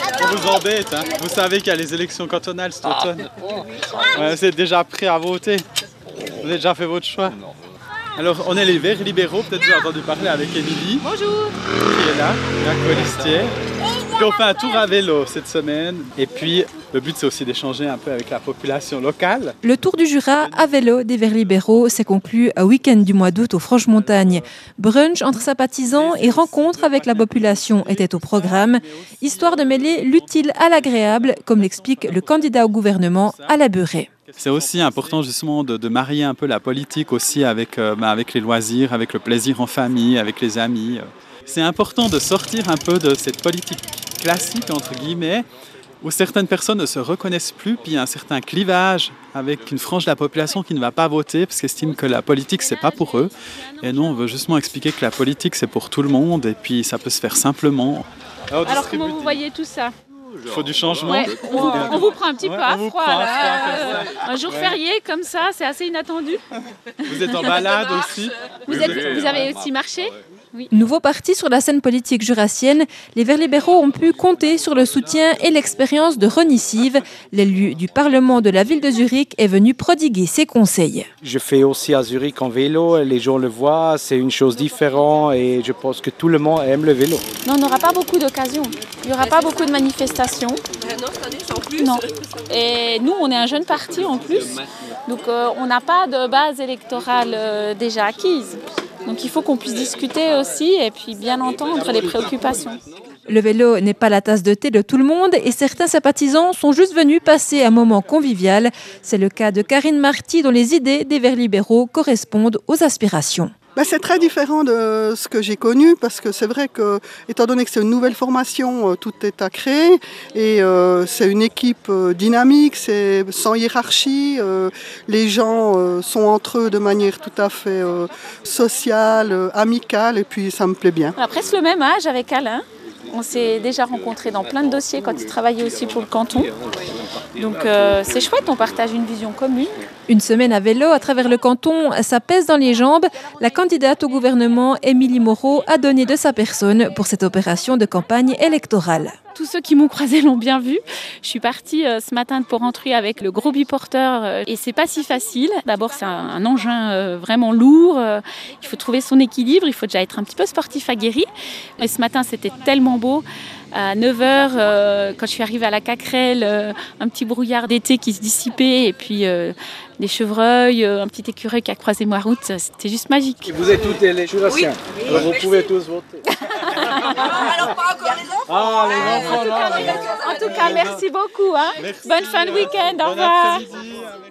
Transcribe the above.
On vous embête, hein. Vous savez qu'il y a les élections cantonales cet automne. Ouais, vous êtes déjà prêts à voter? Vous avez déjà fait votre choix? Alors, on est les Verts libéraux, peut-être vous avez entendu parler avec Émilie. Bonjour. Qui est là, la colistière. Puis on fait un tour à vélo cette semaine. Et puis, le but, c'est aussi d'échanger un peu avec la population locale. Le Tour du Jura à vélo des Verts libéraux s'est conclu un week-end du mois d'août aux Franches-Montagnes. Brunch entre sympathisants et rencontres avec la population étaient au programme, histoire de mêler l'utile à l'agréable, comme l'explique le candidat au gouvernement Alain Beuret. C'est aussi important justement de marier un peu la politique aussi avec les loisirs, avec le plaisir en famille, avec les amis. C'est important de sortir un peu de cette politique classique, entre guillemets, où certaines personnes ne se reconnaissent plus, puis il y a un certain clivage avec une frange de la population qui ne va pas voter parce qu'elle estime que la politique, c'est pas pour eux. Et nous, on veut justement expliquer que la politique, c'est pour tout le monde et puis ça peut se faire simplement. Alors comment vous voyez tout ça? Il faut du changement. Ouais, on vous prend un petit peu à froid. Un jour férié comme ça, c'est assez inattendu. Vous êtes en balade aussi? Vous avez aussi marché? Oui. Nouveau parti sur la scène politique jurassienne, les Verts libéraux ont pu compter sur le soutien et l'expérience de Ronny Sive. L'élu du Parlement de la ville de Zurich est venu prodiguer ses conseils. Je fais aussi à Zurich en vélo, les gens le voient, c'est une chose différente et je pense que tout le monde aime le vélo. Non, on n'aura pas beaucoup d'occasions, il n'y aura pas beaucoup de manifestations. Non, cette année, c'est en plus. Non. Et nous, on est un jeune parti en plus, donc on n'a pas de base électorale déjà acquise. Donc il faut qu'on puisse discuter aussi et puis bien entendre les préoccupations. Le vélo n'est pas la tasse de thé de tout le monde et certains sympathisants sont juste venus passer un moment convivial. C'est le cas de Karine Marty dont les idées des Verts libéraux correspondent aux aspirations. C'est très différent de ce que j'ai connu parce que c'est vrai que, étant donné que c'est une nouvelle formation, tout est à créer et c'est une équipe dynamique, c'est sans hiérarchie, les gens sont entre eux de manière tout à fait sociale, amicale et puis ça me plaît bien. On a presque le même âge avec Alain. On s'est déjà rencontrés dans plein de dossiers quand il travaillait aussi pour le canton. Donc c'est chouette, on partage une vision commune. Une semaine à vélo à travers le canton, ça pèse dans les jambes. La candidate au gouvernement, Émilie Moreau, a donné de sa personne pour cette opération de campagne électorale. Tous ceux qui m'ont croisé l'ont bien vu. Je suis partie ce matin de Porrentruy avec le gros biporteur et c'est pas si facile. D'abord, c'est un engin vraiment lourd. Il faut trouver son équilibre. Il faut déjà être un petit peu sportif aguerri. Et ce matin, c'était tellement beau. À 9h, quand je suis arrivée à la Cacrelle, un petit brouillard d'été qui se dissipait et puis des chevreuils, un petit écureuil qui a croisé ma route. C'était juste magique. Vous êtes tous les jurassiens, oui. alors vous pouvez tous voter. Alors pas encore les enfants. Ah, les enfants là. En tout cas, merci beaucoup. Hein. Bonne fin de week-end. Au revoir.